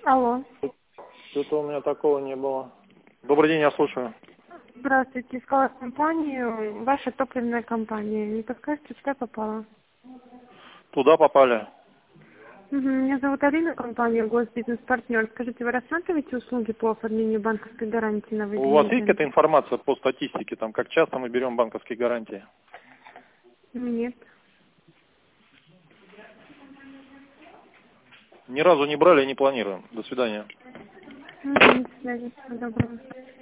Алло. Что-то у меня такого не было. Добрый день, я слушаю. Здравствуйте, искала компанию, ваша топливная компания. Не подскажете, что я попала? Туда попали. Меня зовут Алина, компания Госбизнес-партнер. Скажите, вы рассматриваете услуги по оформлению банковской гарантии на У вас введение есть какая-то информация по статистике, там, как часто мы берем банковские гарантии? Нет. Ни разу не брали и не планируем. До свидания. До свидания, всего доброго.